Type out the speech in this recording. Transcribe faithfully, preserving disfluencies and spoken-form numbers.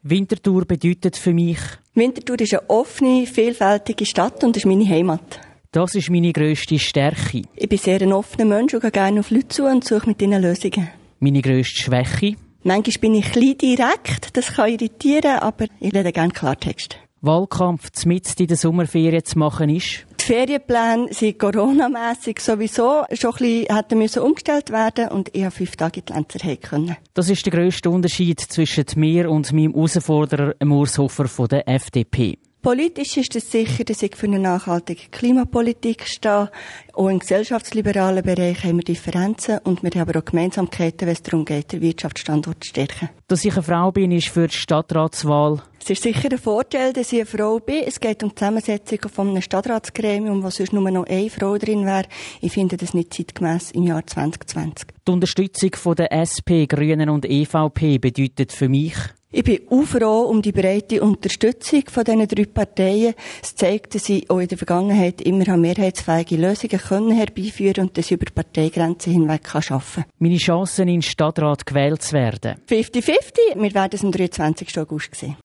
Winterthur bedeutet für mich: Winterthur ist eine offene, vielfältige Stadt und ist meine Heimat. Das ist meine grösste Stärke. Ich bin sehr ein offener Mensch und gehe gerne auf Leute zu und suche mit ihnen Lösungen. Meine grösste Schwäche? Manchmal bin ich ein bisschen direkt, das kann irritieren, aber ich rede gerne Klartext. Wahlkampf mitten in der Sommerferien zu machen ist? Die Ferienpläne sind coronamässig sowieso schon ein bisschen hätten müssen umgestellt werden und ich habe fünf Tage in die Lenzerheide können. Das ist der grösste Unterschied zwischen mir und meinem Herausforderer Urs Hofer von der F D P. Politisch ist es sicher, dass ich für eine nachhaltige Klimapolitik stehe. Auch im gesellschaftsliberalen Bereich haben wir Differenzen und wir haben aber auch Gemeinsamkeiten, wenn es darum geht, den Wirtschaftsstandort zu stärken. Dass ich eine Frau bin, ist für die Stadtratswahl. Es ist sicher ein Vorteil, dass ich eine Frau bin. Es geht um die Zusammensetzung von einem Stadtratsgremium, wo sonst nur noch eine Frau drin wäre. Ich finde das nicht zeitgemäss im Jahr zwanzig zwanzig. Die Unterstützung von der S P, Grünen und E V P bedeutet für mich: Ich bin auch froh um die breite Unterstützung von diesen drei Parteien. Es zeigt, dass sie auch in der Vergangenheit immer mehrheitsfähige Lösungen können herbeiführen und dass sie über die Parteigrenzen hinweg arbeiten kann. Meine Chancen, in den Stadtrat gewählt zu werden? fünfzig fünfzig. Wir werden es am dreiundzwanzigsten August sehen.